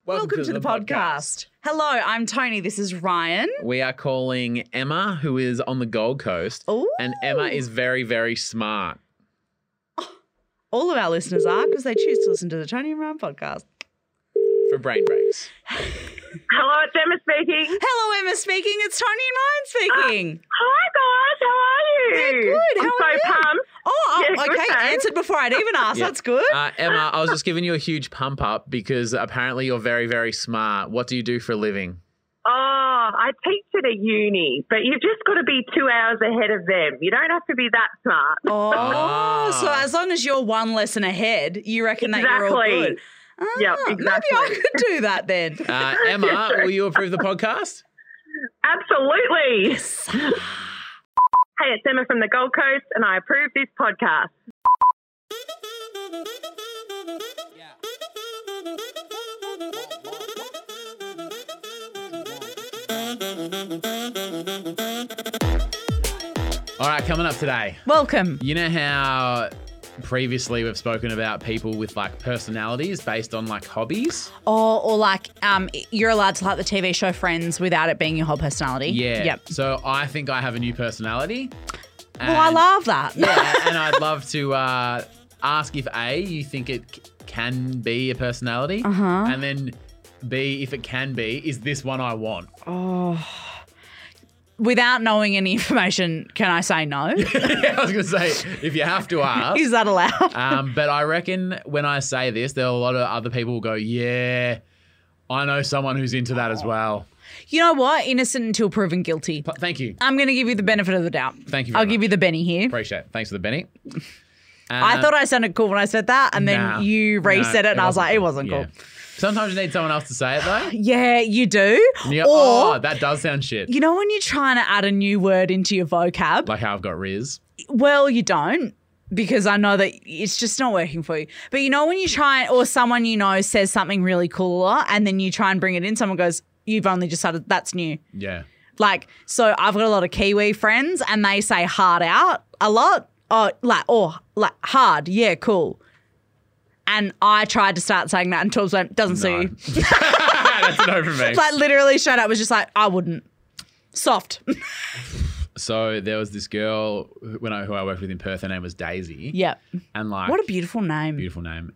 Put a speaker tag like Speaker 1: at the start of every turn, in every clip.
Speaker 1: Welcome to the podcast. Hello, I'm Tony. This is Ryan.
Speaker 2: We are calling Emma, who is on the Gold Coast.
Speaker 1: Ooh.
Speaker 2: And Emma is very, very smart.
Speaker 1: All of our listeners are because they choose to listen to the Tony and Ryan podcast.
Speaker 2: For brain breaks.
Speaker 3: Hello, it's Emma speaking.
Speaker 1: Hello, Emma speaking. It's Tony and Ryan speaking.
Speaker 3: Hi, guys. How are you?
Speaker 1: We're good. How
Speaker 3: I'm
Speaker 1: are you?
Speaker 3: so pumped.
Speaker 1: Oh,
Speaker 3: Yeah, good,
Speaker 1: okay.
Speaker 3: thanks.
Speaker 1: Answered before I'd even asked.
Speaker 2: Yeah.
Speaker 1: That's good.
Speaker 2: Emma, I was just giving you a huge pump up because apparently you're very, very smart. What do you do for a living?
Speaker 3: Oh, I teach at a uni, but you've just got to be 2 hours ahead of them. You don't have to be that smart.
Speaker 1: Oh, so as long as you're one lesson ahead, you reckon that you're all
Speaker 3: Exactly.
Speaker 1: good.
Speaker 3: Yep,
Speaker 1: Maybe I
Speaker 3: exactly.
Speaker 1: could do that then.
Speaker 2: Emma, will you approve the podcast?
Speaker 3: Absolutely. Hey, it's Emma from the Gold Coast, and I approve this podcast.
Speaker 2: All right, coming up today.
Speaker 1: Welcome.
Speaker 2: You know how previously we've spoken about people with like personalities based on like hobbies?
Speaker 1: Or like you're allowed to like the TV show Friends without it being your whole personality.
Speaker 2: Yeah.
Speaker 1: Yep.
Speaker 2: So I think I have a new personality.
Speaker 1: Well, I
Speaker 2: And-
Speaker 1: love that.
Speaker 2: Yeah, and I'd love to ask if A, you think it can be a personality, and then B, if it can be, is this one I want?
Speaker 1: Without knowing any information, can I say no?
Speaker 2: I was going to say, if you have to ask.
Speaker 1: Is that allowed?
Speaker 2: But I reckon when I say this, there are a lot of other people who go, yeah, I know someone who's into that as well.
Speaker 1: You know what? Innocent until proven guilty.
Speaker 2: Thank you.
Speaker 1: I'm going to give you the benefit of the doubt.
Speaker 2: Thank you very
Speaker 1: I'll give you the Benny here.
Speaker 2: Appreciate it. Thanks for the Benny.
Speaker 1: I thought I sounded cool when I said that, and then
Speaker 2: Nah.
Speaker 1: you reset
Speaker 2: No,
Speaker 1: it, and I was like, it wasn't
Speaker 2: Yeah.
Speaker 1: cool.
Speaker 2: Sometimes you need someone else to say it though.
Speaker 1: Yeah, you do.
Speaker 2: And you go,
Speaker 1: Or,
Speaker 2: oh, that does sound shit.
Speaker 1: you know when you're trying to add a new word into your vocab?
Speaker 2: Like how I've got Riz.
Speaker 1: Well, you don't, because I know that it's just not working for you. But you know when you try, or someone you know says something really cool a lot, and then you try and bring it in, someone goes, you've only just started, that's new.
Speaker 2: Yeah.
Speaker 1: Like, so I've got a lot of Kiwi friends and they say hard out a lot. Or hard, yeah, cool. And I tried to start saying that and Torbs went, doesn't suit you.
Speaker 2: That's a no from me.
Speaker 1: Like literally straight up was just like, I wouldn't. Soft.
Speaker 2: So there was this girl who I worked with in Perth. Her name was Daisy.
Speaker 1: Yep.
Speaker 2: And like,
Speaker 1: What a beautiful name.
Speaker 2: beautiful name.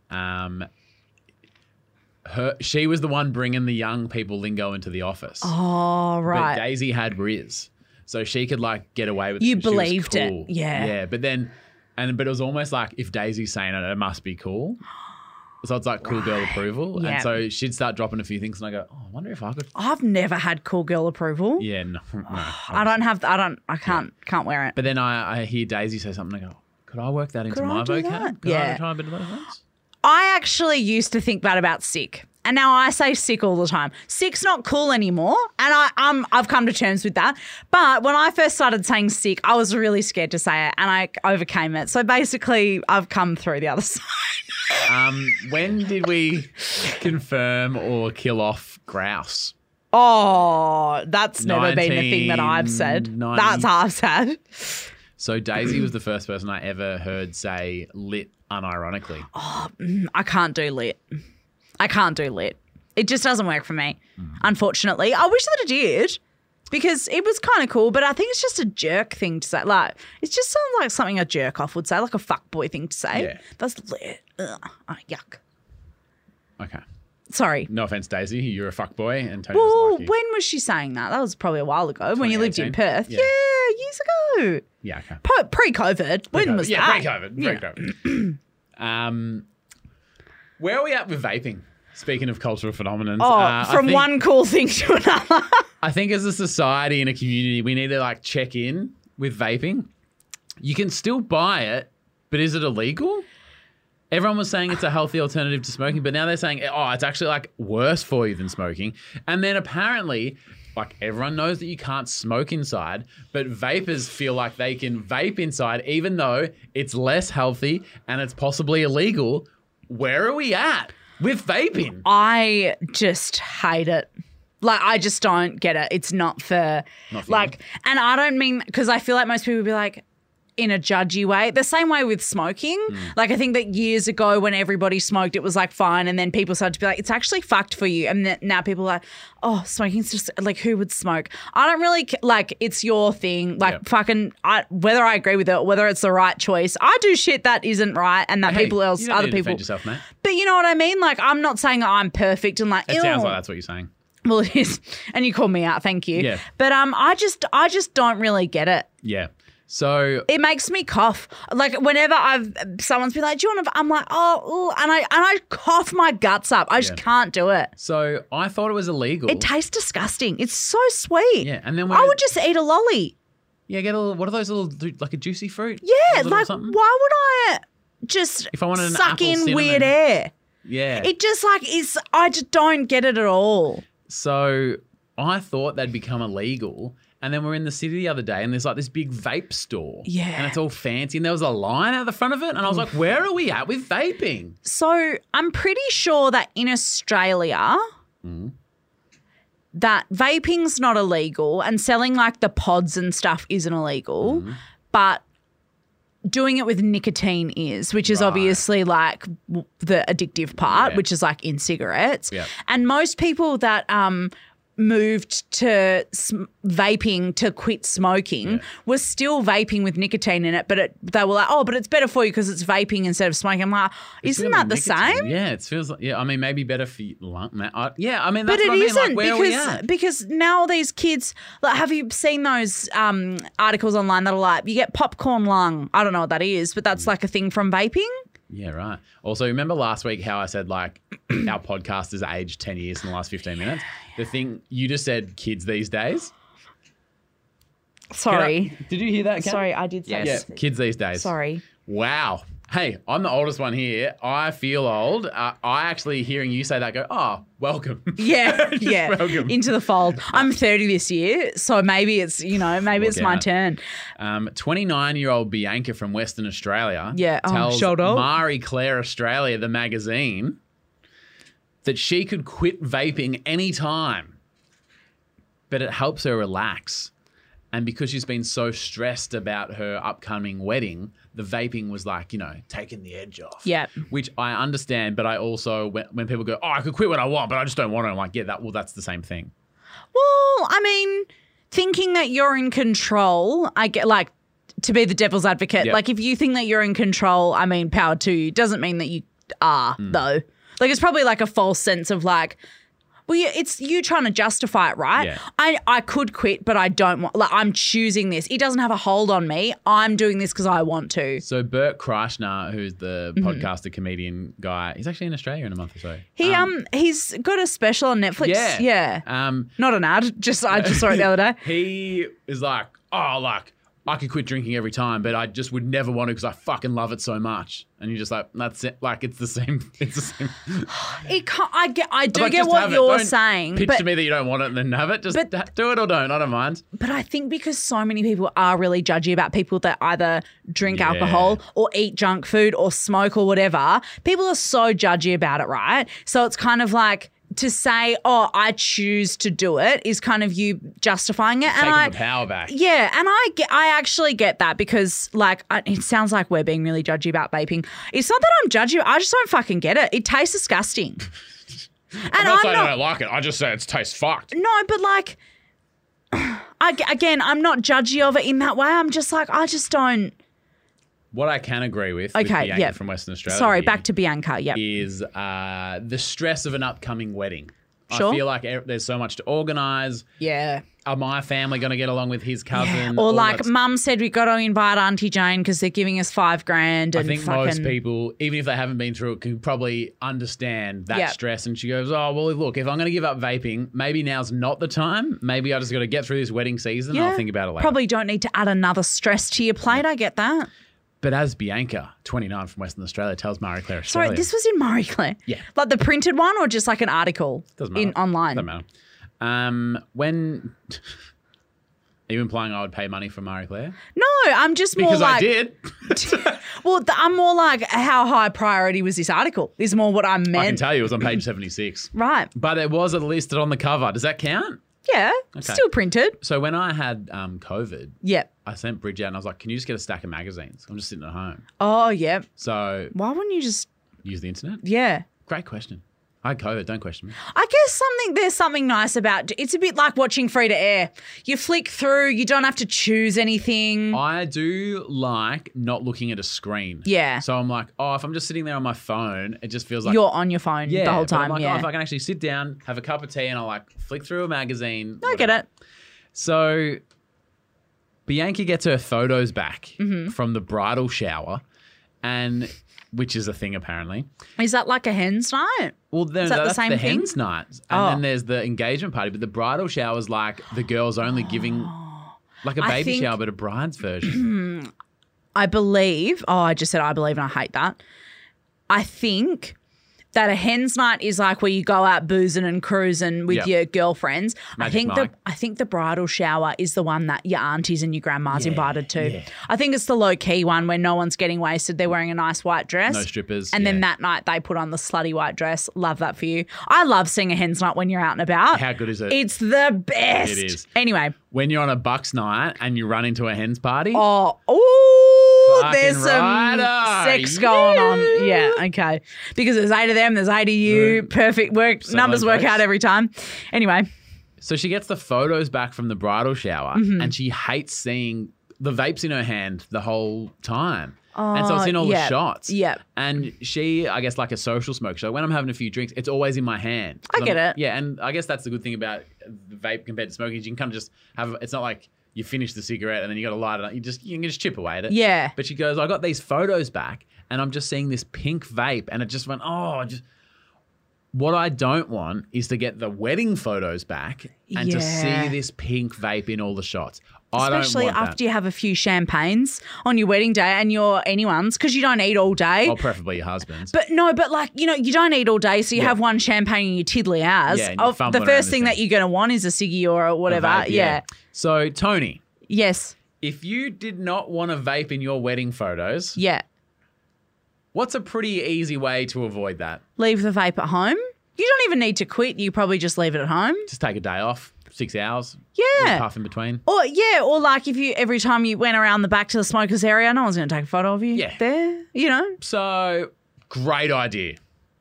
Speaker 2: She was the one bringing the young people lingo into the office.
Speaker 1: Oh,
Speaker 2: But
Speaker 1: right.
Speaker 2: Daisy had Riz, so she could like get away with it.
Speaker 1: You
Speaker 2: 'cause she was
Speaker 1: believed it.
Speaker 2: cool.
Speaker 1: Yeah.
Speaker 2: Yeah. But it was almost like if Daisy's saying it, it must be cool. So it's like cool girl approval.
Speaker 1: Yeah.
Speaker 2: And so she'd start dropping a few things, and I go, oh, I wonder if I could.
Speaker 1: I've never had cool girl approval.
Speaker 2: Yeah, no.
Speaker 1: I can't wear it.
Speaker 2: But then I hear Daisy say something, and I go, could I work that into
Speaker 1: Could I
Speaker 2: my
Speaker 1: do
Speaker 2: vocab?
Speaker 1: that?
Speaker 2: Could
Speaker 1: Yeah.
Speaker 2: I try a bit of those ones?
Speaker 1: I actually used to think that about sick. And now I say sick all the time. Sick's not cool anymore. And I've come to terms with that. But when I first started saying sick, I was really scared to say it and I overcame it. So basically I've come through the other side.
Speaker 2: When did we confirm or kill off grouse?
Speaker 1: Oh, that's never been a thing that I've said.
Speaker 2: 1990.
Speaker 1: That's I've said.
Speaker 2: So Daisy was the first person I ever heard say lit unironically.
Speaker 1: I can't do lit. It just doesn't work for me, unfortunately. I wish that it did because it was kind of cool, but I think it's just a jerk thing to say. Like, it just sounds like something a jerk off would say, like a fuckboy thing to say.
Speaker 2: Yeah.
Speaker 1: That's lit. Ugh. Oh, yuck.
Speaker 2: Okay.
Speaker 1: Sorry.
Speaker 2: No offense, Daisy. You're a fuckboy and Tony
Speaker 1: Well,
Speaker 2: doesn't like you.
Speaker 1: when was she saying that? That was probably a while ago when you lived in
Speaker 2: 2018?
Speaker 1: Perth.
Speaker 2: Yeah.
Speaker 1: Yeah, years ago.
Speaker 2: Yeah, okay.
Speaker 1: Pre-COVID. When was
Speaker 2: yeah,
Speaker 1: that?
Speaker 2: pre-COVID. Where are we at with vaping? Speaking of cultural phenomenons.
Speaker 1: Oh, from one cool thing to another.
Speaker 2: I think as a society and a community, we need to like check in with vaping. You can still buy it, but is it illegal? Everyone was saying it's a healthy alternative to smoking, but now they're saying, oh, it's actually like worse for you than smoking. And then apparently, like everyone knows that you can't smoke inside, but vapors feel like they can vape inside, even though it's less healthy and it's possibly illegal. Where are we at with vaping?
Speaker 1: I just hate it. Like, I just don't get it. It's not for,
Speaker 2: Not for
Speaker 1: like, and I don't mean, because I feel like most people would be like, in a judgy way. The same way with smoking. Like I think that years ago when everybody smoked, it was like fine. And then people started to be like, it's actually fucked for you. And then now people are like, oh, smoking's just like, who would smoke? I don't really like, it's your thing. Like whether I agree with it or whether it's the right choice. I do shit that isn't right and that people else,
Speaker 2: you don't
Speaker 1: other
Speaker 2: need to
Speaker 1: people.
Speaker 2: defend yourself, mate.
Speaker 1: But you know what I mean? Like I'm not saying I'm perfect and like,
Speaker 2: It sounds like that's what you're saying.
Speaker 1: well, it is. And you called me out. Thank you.
Speaker 2: Yeah.
Speaker 1: But I just don't really get it.
Speaker 2: Yeah. So
Speaker 1: It makes me cough. Like whenever someone's been like, "Do you want to?" I'm like, "Oh," and I cough my guts up. I just can't do it.
Speaker 2: So I thought it was illegal.
Speaker 1: It tastes disgusting. It's so sweet.
Speaker 2: Yeah, and then
Speaker 1: I would just eat a lolly.
Speaker 2: get a little. What are those little like a juicy fruit?
Speaker 1: Yeah,
Speaker 2: A little
Speaker 1: like
Speaker 2: something?
Speaker 1: why would I just
Speaker 2: If I wanted an
Speaker 1: suck
Speaker 2: apple
Speaker 1: in
Speaker 2: cinnamon.
Speaker 1: weird air?
Speaker 2: Yeah.
Speaker 1: It just like is. I just don't get it at all.
Speaker 2: So I thought they'd become illegal. And then we're in the city the other day and there's like this big vape store.
Speaker 1: Yeah.
Speaker 2: And it's all fancy. And there was a line out the front of it. And I was like, where are we at with vaping?
Speaker 1: So I'm pretty sure that in Australia, that vaping's not illegal and selling like the pods and stuff isn't illegal, but doing it with nicotine is, which is obviously like the addictive part, which is like in cigarettes.
Speaker 2: Yeah.
Speaker 1: And most people that moved to vaping to quit smoking was still vaping with nicotine in it, but they were like, oh, but it's better for you because it's vaping instead of smoking. I'm like, isn't that the same?
Speaker 2: Yeah, it feels like, I mean, maybe better for you. Yeah, I mean,
Speaker 1: But
Speaker 2: that's
Speaker 1: it
Speaker 2: what I mean.
Speaker 1: isn't
Speaker 2: Like, where are we at?
Speaker 1: because now these kids, like, have you seen those articles online that are like, you get popcorn lung? I don't know what that is, but that's like a thing from vaping.
Speaker 2: Yeah, right. Also, remember last week how I said like our podcast has aged 10 years in the last 15 minutes? The thing you just said, kids these days.
Speaker 1: Sorry.
Speaker 2: Did you hear that, Kat?
Speaker 1: Sorry, I did say
Speaker 2: Yeah,
Speaker 1: that.
Speaker 2: kids these days.
Speaker 1: Sorry.
Speaker 2: Wow. Hey, I'm the oldest one here. I feel old. I actually hearing you say that go, oh, welcome.
Speaker 1: Yeah,
Speaker 2: Just
Speaker 1: yeah.
Speaker 2: welcome.
Speaker 1: Into the fold. I'm 30 this year, so maybe it's, maybe it's my
Speaker 2: out.
Speaker 1: turn.
Speaker 2: 29-year-old Bianca from Western Australia tells
Speaker 1: shout out.
Speaker 2: Marie Claire Australia, the magazine, that she could quit vaping anytime, but it helps her relax. And because she's been so stressed about her upcoming wedding, the vaping was like, taking the edge off.
Speaker 1: Yeah.
Speaker 2: Which I understand, but I also, when people go, oh, I could quit when I want, but I just don't want to, I'm like, yeah, that's the same thing.
Speaker 1: Well, I mean, thinking that you're in control, I get like to be the devil's advocate.
Speaker 2: Yep.
Speaker 1: Like if you think that you're in control, I mean, power to you. Doesn't mean that you are though. Like it's probably like a false sense of like, well, yeah, it's you trying to justify it, right?
Speaker 2: Yeah.
Speaker 1: I could quit, but I don't want. Like I'm choosing this. It doesn't have a hold on me. I'm doing this because I want to.
Speaker 2: So Bert Kreischer, who's the podcaster, comedian guy, he's actually in Australia in a month or so.
Speaker 1: He's got a special on Netflix.
Speaker 2: Yeah.
Speaker 1: Yeah. Not an ad. I just saw it the other day.
Speaker 2: He is like, I could quit drinking every time, but I just would never want to because I fucking love it so much. And you're just like, that's it. Like, it's the same. It's the same.
Speaker 1: I do
Speaker 2: Like,
Speaker 1: get
Speaker 2: just
Speaker 1: what
Speaker 2: have it.
Speaker 1: you're
Speaker 2: Don't
Speaker 1: saying.
Speaker 2: Pitch
Speaker 1: but,
Speaker 2: to me that you don't want it and then have it. Just do it or don't. I don't mind.
Speaker 1: But I think because so many people are really judgy about people that either drink alcohol or eat junk food or smoke or whatever, people are so judgy about it, right? So it's kind of like to say, oh, I choose to do it is kind of you justifying it.
Speaker 2: Taking the power back.
Speaker 1: Yeah, and I actually get that because like it sounds like we're being really judgy about vaping. It's not that I'm judgy. I just don't fucking get it. It tastes disgusting. And
Speaker 2: I'm not saying I don't like it. I just say it tastes fucked.
Speaker 1: No, but like, I'm not judgy of it in that way. I'm just like, I just don't.
Speaker 2: What I can agree with Bianca from Western Australia.
Speaker 1: Sorry, back to Bianca. Yep.
Speaker 2: Is the stress of an upcoming wedding.
Speaker 1: Sure.
Speaker 2: I feel like there's so much to organise.
Speaker 1: Yeah.
Speaker 2: Are my family going to get along with his cousin?
Speaker 1: Or like mum said, we got to invite Auntie Jane because they're giving us $5,000. And
Speaker 2: I think most people, even if they haven't been through it, can probably understand that stress. And she goes, oh, well, look, if I'm going to give up vaping, maybe now's not the time. Maybe I just got to get through this wedding season and I'll think about it later.
Speaker 1: Probably don't need to add another stress to your plate. I get that.
Speaker 2: But as Bianca, 29 from Western Australia, tells Marie Claire Australia.
Speaker 1: Sorry, this was in Marie Claire?
Speaker 2: Yeah.
Speaker 1: Like the printed one or just like an article
Speaker 2: Doesn't matter.
Speaker 1: online?
Speaker 2: Doesn't matter. When... Are you implying I would pay money for Marie Claire?
Speaker 1: No, I'm just more
Speaker 2: because
Speaker 1: like...
Speaker 2: I did.
Speaker 1: Well, I'm more like how high priority was this article is more what I meant.
Speaker 2: I can tell you it was on page 76.
Speaker 1: Right.
Speaker 2: But it was listed on the cover. Does that count?
Speaker 1: Yeah, still printed.
Speaker 2: So when I had COVID,
Speaker 1: Yeah.
Speaker 2: I sent Bridget out and I was like, can you just get a stack of magazines? I'm just sitting at home.
Speaker 1: Oh, yeah.
Speaker 2: So
Speaker 1: Why wouldn't you just,
Speaker 2: use the internet?
Speaker 1: yeah.
Speaker 2: Great question. I had COVID. Don't question me.
Speaker 1: I guess there's something nice about it's a bit like watching free to air. You flick through, you don't have to choose anything.
Speaker 2: I do like not looking at a screen.
Speaker 1: Yeah.
Speaker 2: So I'm like, if I'm just sitting there on my phone, it just feels like
Speaker 1: You're on your phone the whole
Speaker 2: but I'm
Speaker 1: time.
Speaker 2: like,
Speaker 1: yeah.
Speaker 2: if I can actually sit down, have a cup of tea, and I'll like flick through a magazine.
Speaker 1: I get it.
Speaker 2: So Bianca gets her photos back
Speaker 1: Mm-hmm.
Speaker 2: from the bridal shower, and which is a thing apparently.
Speaker 1: Is that like a hen's night?
Speaker 2: Well, then
Speaker 1: Is that the
Speaker 2: that's
Speaker 1: same
Speaker 2: the
Speaker 1: thing?
Speaker 2: hen's night, and
Speaker 1: Oh.
Speaker 2: then there's the engagement party. But the bridal shower is like the girls only giving like a
Speaker 1: I
Speaker 2: baby
Speaker 1: think-
Speaker 2: shower, but a bride's version.
Speaker 1: I believe. Oh, I just said I believe, and I hate that. I think that a hen's night is like where you go out boozing and cruising with
Speaker 2: Yep.
Speaker 1: your girlfriends.
Speaker 2: Magic Mike.
Speaker 1: I think the bridal shower is the one that your aunties and your grandmas invited to.
Speaker 2: yeah.
Speaker 1: I think it's the low key one where no one's getting wasted. They're wearing a nice white dress.
Speaker 2: No strippers.
Speaker 1: And then
Speaker 2: yeah.
Speaker 1: that night they put on the slutty white dress. Love that for you. I love seeing a hen's night when you're out and about.
Speaker 2: How good is it?
Speaker 1: It's the best.
Speaker 2: It is.
Speaker 1: Anyway.
Speaker 2: When you're on a Bucks night and you run into a hen's party.
Speaker 1: Oh, there's
Speaker 2: Fucking
Speaker 1: some
Speaker 2: righto.
Speaker 1: sex going on. Yeah, okay. Because there's 8 of them, there's 8 of you. Perfect work.
Speaker 2: So
Speaker 1: Numbers
Speaker 2: one
Speaker 1: work
Speaker 2: face.
Speaker 1: out every time. Anyway,
Speaker 2: So she gets the photos back from the bridal shower
Speaker 1: Mm-hmm.
Speaker 2: and she hates seeing the vapes in her hand the whole time. And so it's in all the
Speaker 1: yeah.
Speaker 2: shots.
Speaker 1: Yep.
Speaker 2: And she, I guess, like a social smoker. So when I'm having a few drinks, it's always in my hand. 'Cause
Speaker 1: I get
Speaker 2: I'm-
Speaker 1: it.
Speaker 2: Yeah, and I guess that's the good thing about the vape compared to smoking is you can kind of just have, it's not like you finish the cigarette and then you got to light it up. You can just chip away at it.
Speaker 1: Yeah.
Speaker 2: But she goes, I got these photos back and I'm just seeing this pink vape and it just went, what I don't want is to get the wedding photos back and to
Speaker 1: Yeah.
Speaker 2: see this pink vape in all the shots.
Speaker 1: especially
Speaker 2: I don't want
Speaker 1: after you have a few champagnes on your wedding day and your anyone's, because you don't eat all day.
Speaker 2: that. Well, preferably your husband's.
Speaker 1: But like, you don't eat all day, so you have one champagne and you tiddly as.
Speaker 2: Yeah, and you're
Speaker 1: The
Speaker 2: fumbling
Speaker 1: first
Speaker 2: around
Speaker 1: thing
Speaker 2: this
Speaker 1: that
Speaker 2: thing.
Speaker 1: you're going to want is a ciggy or a whatever.
Speaker 2: Vape,
Speaker 1: yeah.
Speaker 2: So, Tony,
Speaker 1: Yes.
Speaker 2: if you did not want to vape in your wedding photos,
Speaker 1: Yeah.
Speaker 2: what's a pretty easy way to avoid that?
Speaker 1: Leave the vape at home. You don't even need to quit. You probably just leave it at home.
Speaker 2: Just take a day off, 6 hours.
Speaker 1: Yeah.
Speaker 2: little puff in between.
Speaker 1: Or like if you every time you went around the back to the smokers area, no one's going to take a photo of you
Speaker 2: Yeah.
Speaker 1: there.
Speaker 2: So, great idea.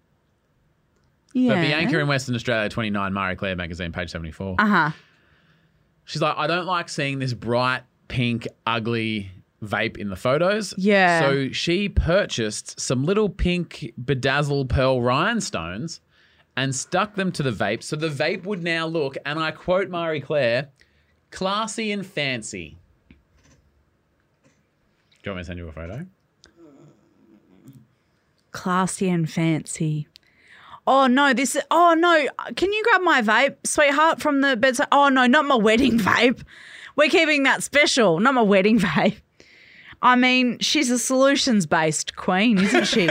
Speaker 1: Yeah.
Speaker 2: But Bianca in Western Australia, 29, Marie Claire magazine, page 74.
Speaker 1: Uh-huh.
Speaker 2: She's like, I don't like seeing this bright, pink, ugly vape in the photos.
Speaker 1: Yeah.
Speaker 2: So she purchased some little pink bedazzled pearl rhinestones and stuck them to the vape. So the vape would now look, and I quote Marie Claire, classy and fancy. Do you want me to send you a photo?
Speaker 1: Classy and fancy. Oh no, can you grab my vape, sweetheart, from the bedside? Oh no, not my wedding vape. We're keeping that special, not my wedding vape. I mean, she's a solutions-based queen, isn't she?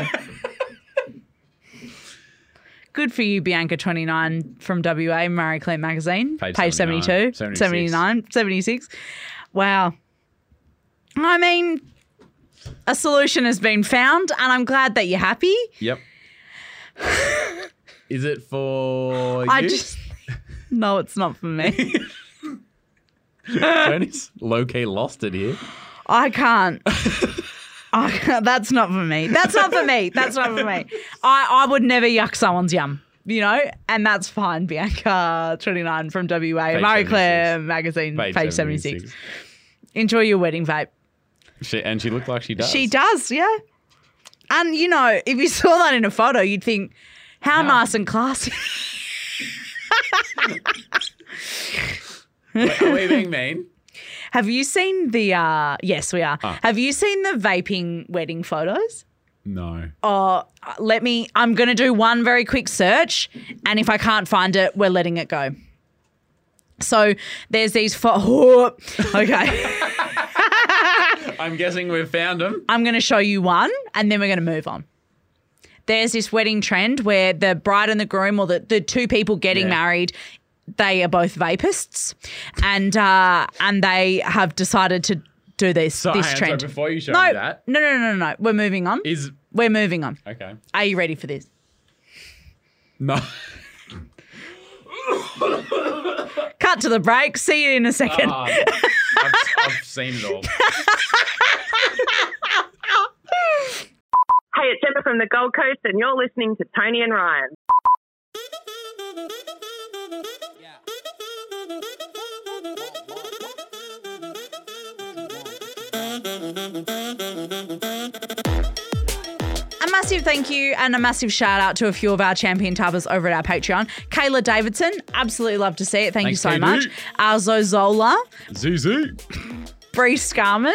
Speaker 1: Good for you, Bianca 29 from WA, Marie Claire magazine.
Speaker 2: Page
Speaker 1: 72,
Speaker 2: 76.
Speaker 1: 79, 76. Wow. I mean, a solution has been found and I'm glad that you're happy.
Speaker 2: Yep. Is it for you?
Speaker 1: I just no, it's not for me.
Speaker 2: Tony's low-key lost it here.
Speaker 1: I can't. That's not for me. That's not for me. That's not for me. I would never yuck someone's yum, and that's fine. Bianca 29 from WA,
Speaker 2: Page
Speaker 1: Marie Claire
Speaker 2: 76.
Speaker 1: magazine, page 76. Enjoy your wedding vape.
Speaker 2: She looked like she does.
Speaker 1: She does, yeah. And if you saw that in a photo, you'd think, how nice and classy.
Speaker 2: Wait, are we being mean?
Speaker 1: Have you seen the, yes, we are. Have you seen the vaping wedding photos?
Speaker 2: No.
Speaker 1: I'm going to do one very quick search. And if I can't find it, we're letting it go. So there's these, okay.
Speaker 2: I'm guessing we've found them.
Speaker 1: I'm going to show you one and then we're going to move on. There's this wedding trend where the bride and the groom or the two people getting married, they are both vapists and they have decided to do this
Speaker 2: Hang on,
Speaker 1: trend.
Speaker 2: So before you show me that.
Speaker 1: No. We're moving on. We're moving on.
Speaker 2: Okay.
Speaker 1: Are you ready for this?
Speaker 2: No.
Speaker 1: Cut cut to the break. See you in a second.
Speaker 2: I've seen it all.
Speaker 3: Hey, it's Emma from the Gold Coast, and you're listening to Tony and Ryan.
Speaker 1: A massive thank you and a massive shout out to a few of our champion tubbers over at our Patreon. Kayla Davidson, absolutely love to see it. Thank you so
Speaker 2: KD.
Speaker 1: much. Zozola,
Speaker 2: ZZ.
Speaker 1: Bree Scarman,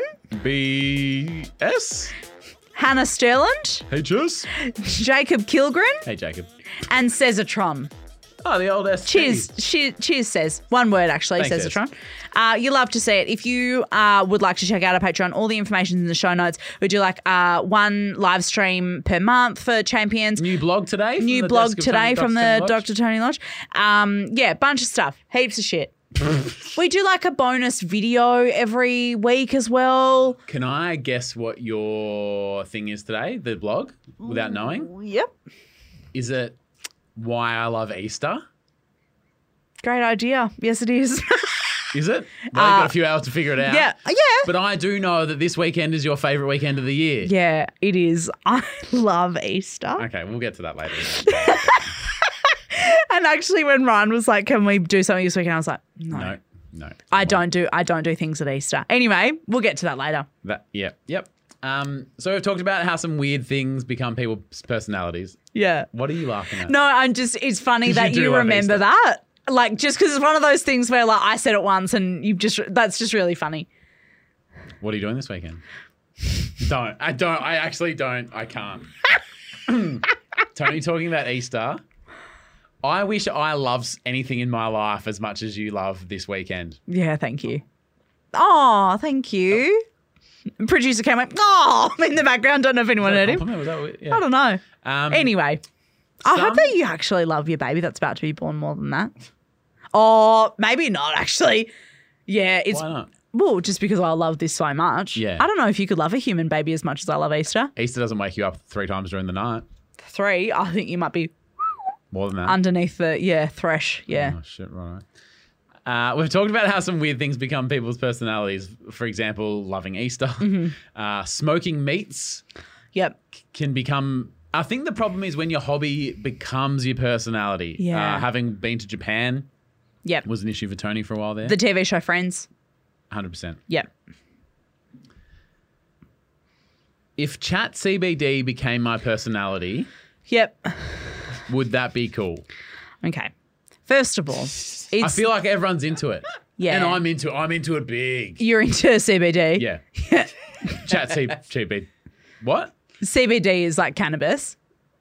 Speaker 2: BS.
Speaker 1: Hannah Sterland,
Speaker 2: HS.
Speaker 1: Jacob Kilgren,
Speaker 2: Hey, Jacob.
Speaker 1: and Cesatron.
Speaker 2: Oh, the old ST.
Speaker 1: Cheers, says. One word, actually,
Speaker 2: Thanks,
Speaker 1: Cesatron. You love to see it. If you would like to check out our Patreon, all the information in the show notes. We do like one live stream per month for champions.
Speaker 2: New blog today. From
Speaker 1: New
Speaker 2: the
Speaker 1: blog
Speaker 2: desk of
Speaker 1: today
Speaker 2: Tony
Speaker 1: from the
Speaker 2: Dr. Tony Lodge.
Speaker 1: Dr. Tony Lodge. Yeah, bunch of stuff. Heaps of shit. We do like a bonus video every week as well.
Speaker 2: Can I guess what your thing is today, the blog, without knowing?
Speaker 1: Yep.
Speaker 2: Is it why I love Easter?
Speaker 1: Great idea. Yes, it is.
Speaker 2: Is it? Well, you've got a few hours to figure it out.
Speaker 1: Yeah.
Speaker 2: But I do know that this weekend is your favourite weekend of the year.
Speaker 1: Yeah, it is. I love Easter.
Speaker 2: Okay, we'll get to that later.
Speaker 1: And actually, when Ryan was like, "Can we do something this weekend?" I was like, "No,
Speaker 2: No.
Speaker 1: I don't do things at Easter." Anyway, we'll get to that later.
Speaker 2: Yep. So we've talked about how some weird things become people's personalities.
Speaker 1: Yeah.
Speaker 2: What are you laughing at?
Speaker 1: No, it's funny
Speaker 2: 'Cause
Speaker 1: that
Speaker 2: you do
Speaker 1: you
Speaker 2: love
Speaker 1: remember
Speaker 2: Easter.
Speaker 1: that. Like, just because it's one of those things where, like, I said it once and that's just really funny.
Speaker 2: What are you doing this weekend? I actually don't. I can't. Tony, talking about Easter, I wish I loved anything in my life as much as you love this weekend.
Speaker 1: Yeah, thank you. Oh, thank you. Producer came up, in the background. Don't know if anyone heard him.
Speaker 2: Compliment? Was that weird? Yeah.
Speaker 1: I don't know. Anyway, I hope
Speaker 2: some-
Speaker 1: that you actually love your baby that's about to be born more than that. Oh, maybe not, actually. Yeah, it's...
Speaker 2: Why not?
Speaker 1: Well, just because I love this so much.
Speaker 2: Yeah.
Speaker 1: I don't know if you could love a human baby as much as I love Easter.
Speaker 2: Easter doesn't wake you up 3 times during the night.
Speaker 1: 3, I think you might be
Speaker 2: More than that.
Speaker 1: underneath the, thresh. Yeah.
Speaker 2: Oh, shit, right. We've talked about how some weird things become people's personalities. For example, loving Easter.
Speaker 1: Mm-hmm.
Speaker 2: Smoking meats
Speaker 1: Yep.
Speaker 2: can become... I think the problem is when your hobby becomes your personality.
Speaker 1: Yeah.
Speaker 2: Having been to Japan
Speaker 1: Yep.
Speaker 2: was an issue for Tony for a while there.
Speaker 1: The TV show Friends.
Speaker 2: 100%.
Speaker 1: Yep.
Speaker 2: If Chat CBD became my personality,
Speaker 1: Yep.
Speaker 2: would that be cool?
Speaker 1: Okay. First of all, it's...
Speaker 2: I feel like everyone's into it.
Speaker 1: Yeah.
Speaker 2: And I'm into it big.
Speaker 1: You're into CBD.
Speaker 2: Yeah. Chat CBD. What?
Speaker 1: CBD is like cannabis.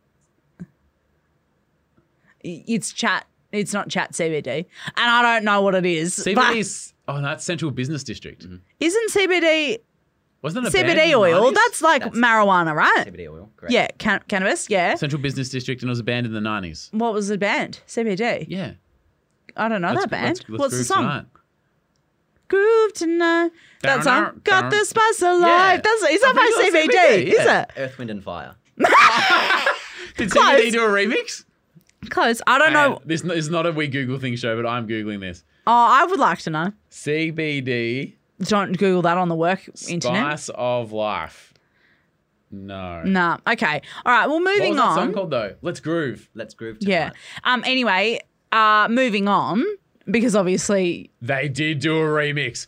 Speaker 1: It's not chat CBD. And I don't know what it is.
Speaker 2: CBD is... Oh, that's Central Business District.
Speaker 1: Isn't CBD
Speaker 2: Wasn't it a band in
Speaker 1: CBD
Speaker 2: the
Speaker 1: oil?
Speaker 2: 90s?
Speaker 1: That's like marijuana, right?
Speaker 4: CBD oil, correct.
Speaker 1: Yeah, cannabis, yeah.
Speaker 2: Central Business District, and it was a band in the 90s.
Speaker 1: What was the band? CBD?
Speaker 2: Yeah.
Speaker 1: I don't know
Speaker 2: Let's-
Speaker 1: that band.
Speaker 2: let's
Speaker 1: What's the
Speaker 2: groove
Speaker 1: song?
Speaker 2: tonight.
Speaker 1: Groove tonight. That song. Got the spice of life.
Speaker 2: Yeah.
Speaker 1: Is that
Speaker 2: I
Speaker 1: by
Speaker 2: think it was
Speaker 1: CBD?
Speaker 2: CBD,
Speaker 1: Is
Speaker 2: yeah.
Speaker 1: it?
Speaker 4: Earth, Wind and Fire.
Speaker 2: Did
Speaker 1: Close.
Speaker 2: CBD do a remix?
Speaker 1: Close. I don't know.
Speaker 2: This is not a We Google Thing show, but I'm Googling this.
Speaker 1: Oh, I would like to know.
Speaker 2: CBD,
Speaker 1: Don't Google that on the work internet.
Speaker 2: Spice of Life. No.
Speaker 1: Nah. Okay. All right. Well,
Speaker 2: What
Speaker 1: moving
Speaker 2: was that
Speaker 1: on.
Speaker 2: song called, though? Let's Groove.
Speaker 4: Let's groove
Speaker 1: Yeah.
Speaker 4: tonight.
Speaker 1: Anyway, moving on, because obviously,
Speaker 2: They did do a remix.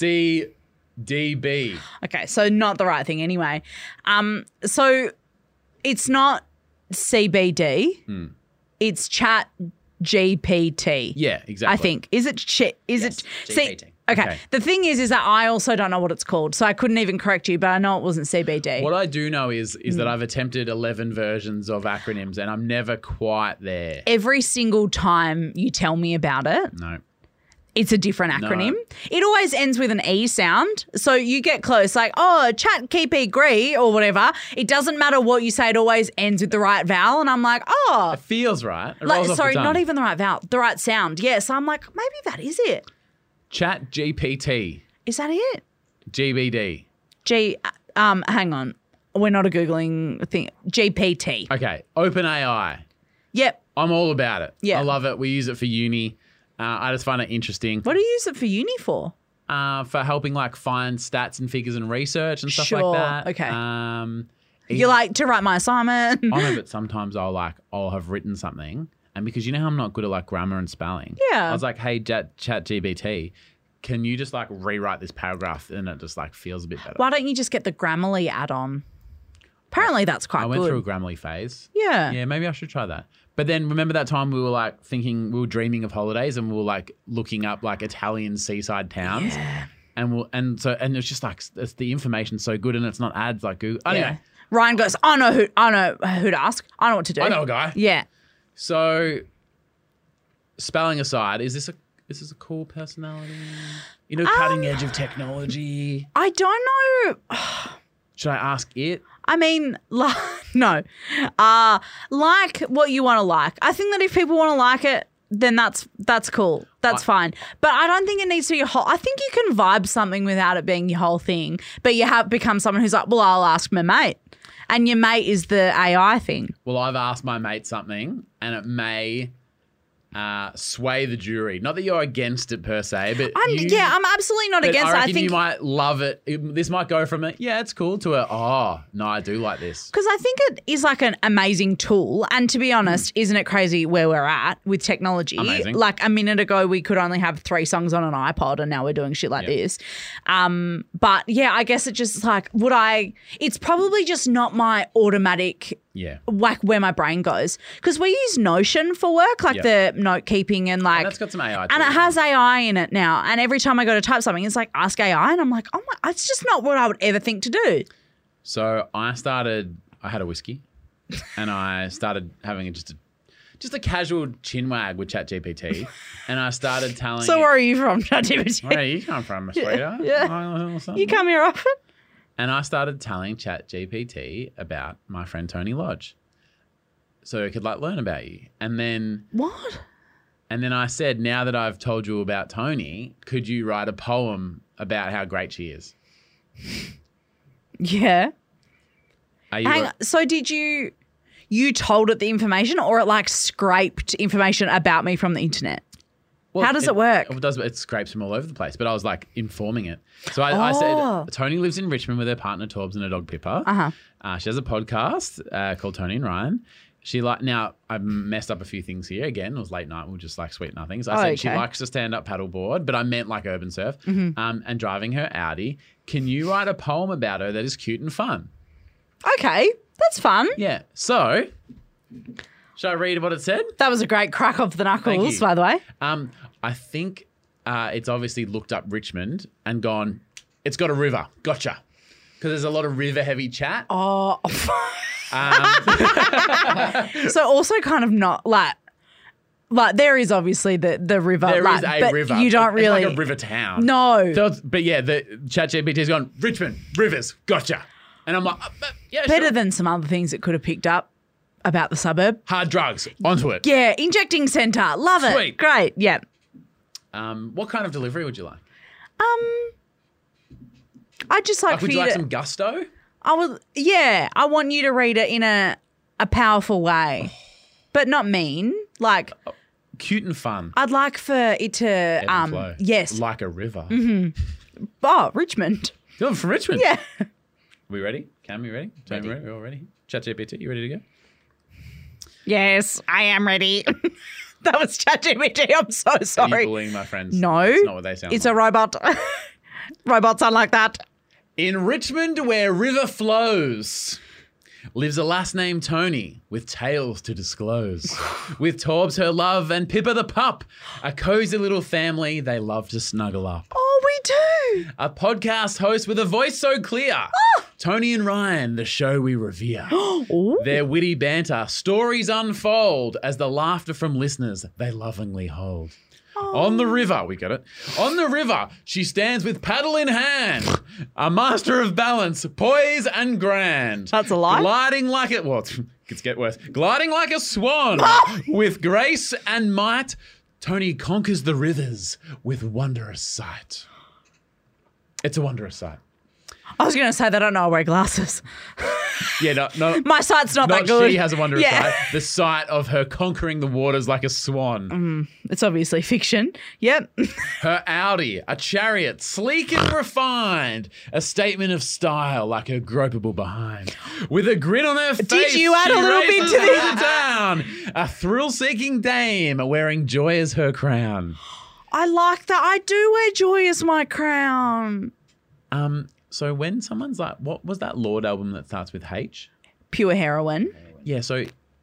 Speaker 2: CDB.
Speaker 1: okay, so not the right thing anyway. So it's not CBD. It's Chat GPT.
Speaker 2: Yeah, exactly.
Speaker 1: I think. Is it shit? Is
Speaker 4: Yes,
Speaker 1: it? See,
Speaker 4: GPT.
Speaker 1: okay. The thing is that I also don't know what it's called, so I couldn't even correct you, but I know it wasn't CBD.
Speaker 2: What I do know is that I've attempted 11 versions of acronyms and I'm never quite there.
Speaker 1: Every single time you tell me about it,
Speaker 2: No.
Speaker 1: it's a different acronym. It always ends with an E sound. So you get close, like, oh, chat keep agree or whatever. It doesn't matter what you say, it always ends with the right vowel. And I'm like, oh,
Speaker 2: It feels right. It
Speaker 1: like,
Speaker 2: rolls off the
Speaker 1: sorry,
Speaker 2: tongue.
Speaker 1: not even the right vowel, the right sound. Yeah. So I'm like, maybe that is it.
Speaker 2: Chat GPT.
Speaker 1: Is that it?
Speaker 2: GBD.
Speaker 1: Hang on. We're not a Googling thing. GPT.
Speaker 2: Okay. OpenAI.
Speaker 1: Yep.
Speaker 2: I'm all about it.
Speaker 1: Yeah.
Speaker 2: I love it. We use it for uni. I just find it interesting
Speaker 1: What do you use it for uni for?
Speaker 2: for helping like find stats and figures and research and stuff
Speaker 1: Sure,
Speaker 2: like that.
Speaker 1: okay. You like to write my assignment?
Speaker 2: I know, but sometimes I'll have written something, and because you know how I'm not good at like grammar and spelling.
Speaker 1: Yeah.
Speaker 2: I was like, hey, ChatGPT, can you just like rewrite this paragraph, and it just like feels a bit better.
Speaker 1: Why don't you just get the Grammarly add-on? Apparently that's quite
Speaker 2: I went
Speaker 1: good.
Speaker 2: through a Grammarly phase.
Speaker 1: Yeah.
Speaker 2: Yeah, maybe I should try that. But then remember that time we were like thinking, we were dreaming of holidays, and we were like looking up like Italian seaside towns.
Speaker 1: Yeah.
Speaker 2: And it's just like it's the information's so good, and it's not ads like Google. Anyway,
Speaker 1: Yeah. Ryan goes, I know who to ask. I know what to do.
Speaker 2: I know a guy.
Speaker 1: Yeah.
Speaker 2: So, spelling aside, is this a cool personality? You know, cutting edge of technology.
Speaker 1: I don't know.
Speaker 2: Should I ask it?
Speaker 1: I mean, no. Like what you want to like. I think that if people want to like it, then that's cool. That's fine. But I don't think it needs to be your whole. I think you can vibe something without it being your whole thing. But you have become someone who's like, well, I'll ask my mate. And your mate is the AI thing.
Speaker 2: Well, I've asked my mate something, and it may sway the jury. Not that you're against it per se, but
Speaker 1: I'm absolutely not
Speaker 2: but
Speaker 1: against
Speaker 2: I
Speaker 1: it.
Speaker 2: reckon
Speaker 1: I think
Speaker 2: you might love it. This might go from it's cool to no, I do like this.
Speaker 1: because I think it is like an amazing tool. And to be honest, isn't it crazy where we're at with technology?
Speaker 2: Amazing.
Speaker 1: Like a minute ago, we could only have 3 songs on an iPod, and now we're doing shit like this. But yeah, I guess it just like, it's probably just not my automatic, like where my brain goes. Because we use Notion for work, like the note keeping and like.
Speaker 2: And that's got some AI.
Speaker 1: And it has AI in it now. And every time I go to type something, it's like, ask AI. And I'm like, oh my, it's just not what I would ever think to do.
Speaker 2: So I had a whiskey, and I started having just a casual chinwag with ChatGPT, and I started telling
Speaker 1: So
Speaker 2: it,
Speaker 1: where are you from, ChatGPT?
Speaker 2: where you come from, Australia?
Speaker 1: Yeah. You come here often?
Speaker 2: And I started telling ChatGPT about my friend Tony Lodge, so it could like learn about you. And then
Speaker 1: What?
Speaker 2: And then I said, now that I've told you about Tony, could you write a poem about how great she is?
Speaker 1: Yeah.
Speaker 2: Are you
Speaker 1: Hang on. So did you told it the information, or it like scraped information about me from the internet?
Speaker 2: Well,
Speaker 1: How does it work?
Speaker 2: It scrapes from all over the place, but I was like informing it. So I said, Tony lives in Richmond with her partner Torbs and her dog Pippa. She has a podcast called Tony and Ryan. Now I messed up a few things here. Again, it was late night. We were just like sweet nothings. I said she likes to stand up paddleboard, but I meant like urban surf, and driving her Audi. Can you write a poem about her that is cute and fun?
Speaker 1: Okay, that's fun.
Speaker 2: Yeah. So, should I read what it said?
Speaker 1: That was a great crack off the knuckles, by the way.
Speaker 2: I think it's obviously looked up Richmond and gone, it's got a river. Gotcha. Because there's a lot of river heavy chat.
Speaker 1: Oh. So also kind of not like there is obviously the river.
Speaker 2: There is a
Speaker 1: but
Speaker 2: river.
Speaker 1: You don't really.
Speaker 2: It's like a river town.
Speaker 1: No.
Speaker 2: But yeah, the ChatGPT's gone, Richmond, rivers, gotcha. And I'm like,
Speaker 1: Better
Speaker 2: sure.
Speaker 1: than some other things it could have picked up about the suburb.
Speaker 2: Hard drugs, onto it.
Speaker 1: Yeah, injecting centre. Love it.
Speaker 2: Sweet.
Speaker 1: Great. Yeah.
Speaker 2: What kind of delivery would you like?
Speaker 1: I'd just like for
Speaker 2: would you
Speaker 1: you
Speaker 2: like
Speaker 1: to,
Speaker 2: some gusto?
Speaker 1: I want you to read it in a powerful way, but not mean. Like,
Speaker 2: Cute and fun.
Speaker 1: I'd like for it to,
Speaker 2: Ebb and flow.
Speaker 1: yes.
Speaker 2: Like a river.
Speaker 1: Oh, Richmond.
Speaker 2: You're from Richmond.
Speaker 1: Yeah.
Speaker 2: We ready? Cam, you ready? Tony, ready? We all ready? ChatGPT, you ready to go?
Speaker 1: Yes, I am ready. That was ChatGPT. I'm so
Speaker 2: Are you
Speaker 1: sorry.
Speaker 2: bullying my friends?
Speaker 1: No.
Speaker 2: It's not what they sound
Speaker 1: It's
Speaker 2: like.
Speaker 1: a robot. Robots sound like that.
Speaker 2: In Richmond, where river flows, lives a lass named Tony with tales to disclose. With Torbs, her love, and Pippa the pup, a cozy little family they love to snuggle up.
Speaker 1: Oh, we do.
Speaker 2: A podcast host with a voice so clear. Tony and Ryan, the show we revere. Their witty banter, stories unfold as the laughter from listeners they lovingly hold. On the river, we get it. On the river, she stands with paddle in hand, a master of balance, poise and grand.
Speaker 1: That's a lie?
Speaker 2: Gliding like it, well, it could get worse. Gliding like a swan, with grace and might, Tony conquers the rivers with wondrous sight. It's a wondrous sight.
Speaker 1: I was going to say that I don't know I wear glasses.
Speaker 2: Yeah, no.
Speaker 1: My sight's not that
Speaker 2: Not
Speaker 1: good.
Speaker 2: she has a wondrous
Speaker 1: Yeah.
Speaker 2: sight. The sight of her conquering the waters like a swan.
Speaker 1: It's obviously fiction. Yep.
Speaker 2: Her Audi, a chariot, sleek and refined. A statement of style like her gropable behind. With a grin on her face,
Speaker 1: you add
Speaker 2: she
Speaker 1: a little bit
Speaker 2: races
Speaker 1: to this?
Speaker 2: into town. A thrill-seeking dame wearing joy as her crown.
Speaker 1: I like that. I do wear joy as my crown.
Speaker 2: So when someone's like, what was that Lord album that starts with H?
Speaker 1: Pure heroin.
Speaker 2: Yeah, so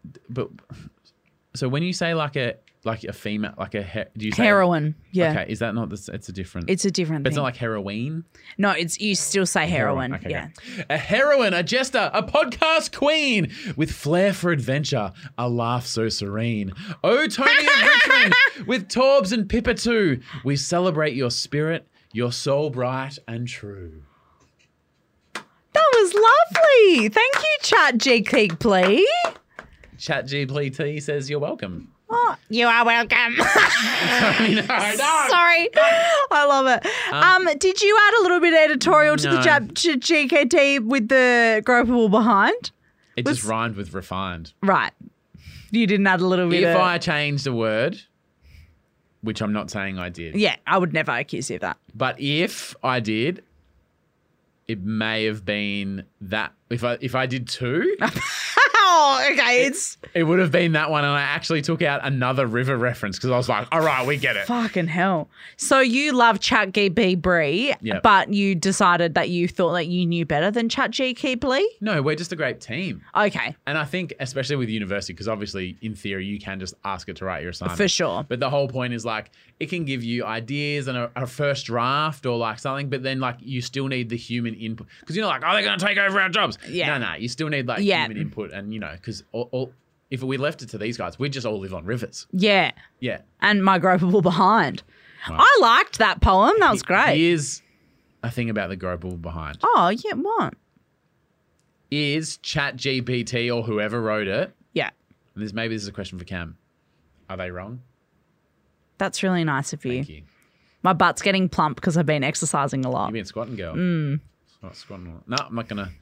Speaker 2: when you say like a female, do you say
Speaker 1: Heroin. Yeah.
Speaker 2: Okay, is that not this? It's a different.
Speaker 1: It's a different
Speaker 2: But
Speaker 1: thing.
Speaker 2: it's not like heroine.
Speaker 1: No, it's you still say heroin.
Speaker 2: Okay,
Speaker 1: yeah.
Speaker 2: okay. A heroine, a jester, a podcast queen with flair for adventure, a laugh so serene. Oh, Tony of Richmond, with Torbs and Pippa too, we celebrate your spirit, your soul bright and true.
Speaker 1: That was lovely. Thank you, Chat GPT.
Speaker 2: ChatGPT says you're welcome.
Speaker 1: Oh, you are welcome.
Speaker 2: No.
Speaker 1: Sorry. I love it. Did you add a little bit of editorial to the
Speaker 2: No.
Speaker 1: Chat GPT with the gropable behind?
Speaker 2: It just rhymed with refined.
Speaker 1: Right. You didn't add a little bit
Speaker 2: If
Speaker 1: of...
Speaker 2: I changed a word, which I'm not saying I did,
Speaker 1: Yeah, I would never accuse you of that.
Speaker 2: but if I did, it may have been that. If I did two,
Speaker 1: Oh, okay. It's
Speaker 2: it would have been that one, and I actually took out another river reference because I was like, all right, we get it.
Speaker 1: fucking hell. So you love ChatGPT Brie,
Speaker 2: Yep.
Speaker 1: but you decided that you thought that you knew better than ChatGPT?
Speaker 2: No, we're just a great team.
Speaker 1: Okay,
Speaker 2: And I think, especially with university, because obviously in theory you can just ask it to write your assignment.
Speaker 1: for sure.
Speaker 2: But the whole point is like it can give you ideas and a first draft or like something, but then like you still need the human input because you're like, oh, they're going to take over our jobs.
Speaker 1: Yeah.
Speaker 2: No, you still need like
Speaker 1: Yeah.
Speaker 2: human input, and because if we left it to these guys, we'd just all live on rivers.
Speaker 1: Yeah.
Speaker 2: Yeah.
Speaker 1: And my gropable behind. I liked that poem. That was great.
Speaker 2: Here's a thing about the gropable behind.
Speaker 1: Oh, yeah, what?
Speaker 2: Is ChatGPT or whoever wrote it,
Speaker 1: Yeah.
Speaker 2: and maybe this is a question for Cam, are they wrong?
Speaker 1: That's really nice of you.
Speaker 2: Thank you.
Speaker 1: My butt's getting plump because I've been exercising a lot.
Speaker 2: You've been squatting, girl. Not squatting. No, I'm not going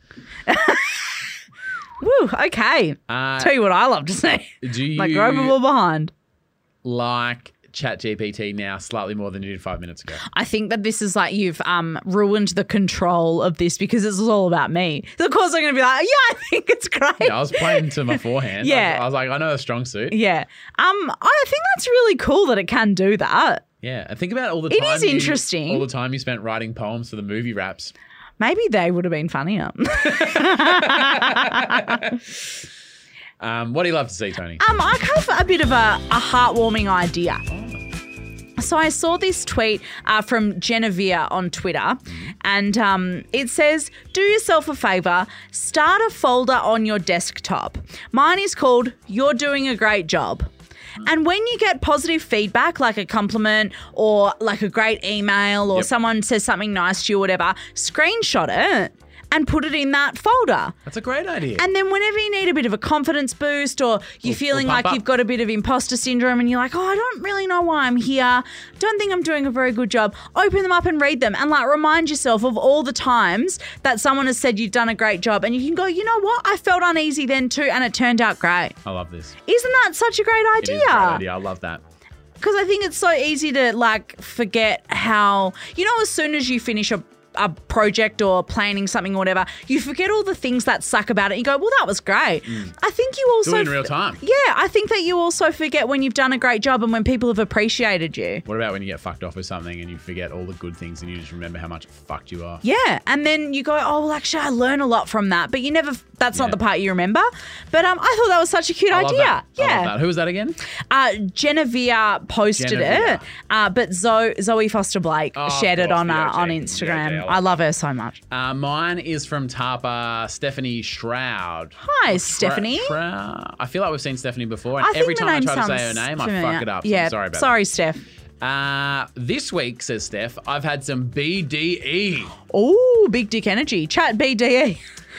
Speaker 1: Woo, okay.
Speaker 2: to.
Speaker 1: Tell you what I love to say.
Speaker 2: Do you
Speaker 1: My gropable behind.
Speaker 2: like ChatGPT now slightly more than you did 5 minutes ago?
Speaker 1: I think that this is like you've ruined the control of this because this is all about me. So of course I'm going to be like, yeah, I think it's great.
Speaker 2: Yeah, I was playing to my forehand.
Speaker 1: Yeah.
Speaker 2: I was like, I know a strong suit.
Speaker 1: Yeah. I think that's really cool that it can do that.
Speaker 2: Yeah. And think about all the
Speaker 1: It
Speaker 2: time.
Speaker 1: is interesting.
Speaker 2: All the time you spent writing poems for the movie raps.
Speaker 1: Maybe they would have been funnier.
Speaker 2: What do you love to see, Tony?
Speaker 1: I have a bit of a heartwarming idea. So I saw this tweet from Genevieve on Twitter, and it says, do yourself a favour, start a folder on your desktop. Mine is called You're Doing a Great Job. And when you get positive feedback, like a compliment or like a great email or
Speaker 2: Yep.
Speaker 1: someone says something nice to you or whatever, screenshot it and put it in that folder.
Speaker 2: That's a great idea.
Speaker 1: And then whenever you need a bit of a confidence boost or you're feeling
Speaker 2: pump
Speaker 1: like
Speaker 2: up.
Speaker 1: you've got a bit of imposter syndrome and you're like, oh, I don't really know why I'm here. Don't think I'm doing a very good job. Open them up and read them and like remind yourself of all the times that someone has said you've done a great job and you can go, you know what? I felt uneasy then too and it turned out great.
Speaker 2: I love this.
Speaker 1: Isn't that such a great
Speaker 2: It
Speaker 1: idea?
Speaker 2: is a great idea. I love that.
Speaker 1: Because I think it's so easy to like forget how, you know, as soon as you finish a project or planning something or whatever, you forget all the things that suck about it. You go, well, that was great. I think you also
Speaker 2: Do it in real time.
Speaker 1: Yeah, I think that you also forget when you've done a great job and when people have appreciated you.
Speaker 2: What about when you get fucked off with something and you forget all the good things and you just remember how much fucked you are?
Speaker 1: Yeah, and then you go, oh, well, actually, I learn a lot from that. But you never, that's not
Speaker 2: Yeah.
Speaker 1: the part you remember. But I thought that was such a cute
Speaker 2: I love
Speaker 1: idea.
Speaker 2: that. I love
Speaker 1: Yeah.
Speaker 2: that. Who was that again?
Speaker 1: Genevieve posted
Speaker 2: Genevieve.
Speaker 1: it, but Zoe Foster Blake
Speaker 2: Oh, of
Speaker 1: shared it
Speaker 2: course,
Speaker 1: on
Speaker 2: the OG.
Speaker 1: on
Speaker 2: The
Speaker 1: Instagram.
Speaker 2: OG,
Speaker 1: I love her so much.
Speaker 2: Mine is from Tapa Stephanie Shroud.
Speaker 1: Hi, Stephanie.
Speaker 2: I feel like we've seen Stephanie before, and
Speaker 1: I think
Speaker 2: every
Speaker 1: the
Speaker 2: time I
Speaker 1: name
Speaker 2: try to say her
Speaker 1: sounds
Speaker 2: name,
Speaker 1: familiar.
Speaker 2: I fuck it up. So
Speaker 1: Yeah,
Speaker 2: I'm sorry about
Speaker 1: sorry, Steph.
Speaker 2: that. This week, says Steph, I've had some BDE.
Speaker 1: Oh, big dick energy. Chat BDE.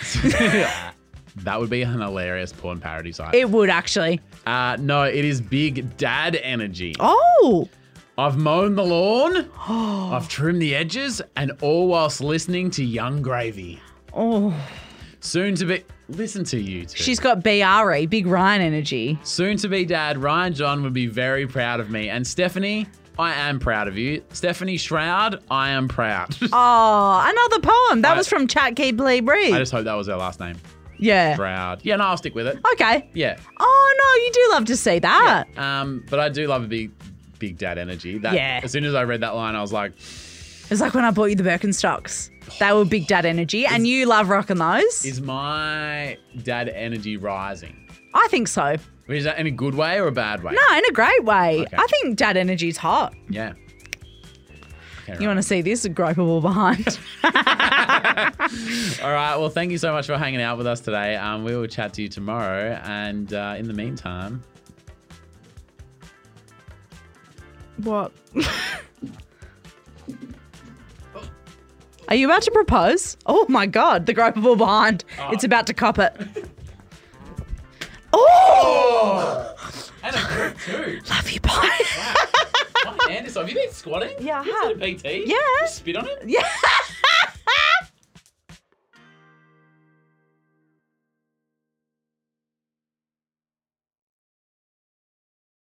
Speaker 2: That would be an hilarious porn parody site.
Speaker 1: It would actually.
Speaker 2: No, it is Big Dad Energy.
Speaker 1: Oh,
Speaker 2: I've mown the lawn, I've trimmed the edges, and all whilst listening to Young Gravy.
Speaker 1: oh.
Speaker 2: Soon to be. Listen to you two.
Speaker 1: She's got BRE, Big Ryan energy.
Speaker 2: Soon to be dad, Ryan John would be very proud of me. And Stephanie, I am proud of you. Stephanie Shroud, I am proud.
Speaker 1: Oh, another poem. That was from Chat Keep Lee Breathe.
Speaker 2: I just hope that was her last name.
Speaker 1: Yeah.
Speaker 2: Proud. Yeah, no, I'll stick with it.
Speaker 1: Okay.
Speaker 2: Yeah.
Speaker 1: Oh, no, you do love to see that.
Speaker 2: But I do love a big dad energy. That,
Speaker 1: Yeah.
Speaker 2: As soon as I read that line, I was like,
Speaker 1: It's like when I bought you the Birkenstocks. They were Big Dad energy, and you love rocking those.
Speaker 2: is my dad energy rising?
Speaker 1: I think so.
Speaker 2: Is that in a good way or a bad way?
Speaker 1: No, in a great way.
Speaker 2: Okay.
Speaker 1: I think Dad energy's hot.
Speaker 2: Yeah. Okay,
Speaker 1: You want to see this gropeable behind?
Speaker 2: All right. Well, thank you so much for hanging out with us today. We will chat to you tomorrow. And in the meantime,
Speaker 1: What? Are you about to propose? Oh my God, the gropeable behind. It's about to cop it. Oh!
Speaker 2: and a group too.
Speaker 1: Love you, bye.
Speaker 2: My hand is off. Have you been squatting?
Speaker 1: Yeah, I
Speaker 2: You
Speaker 1: have.
Speaker 2: did a PT?
Speaker 1: Yeah.
Speaker 2: You spit on it?
Speaker 1: Yeah.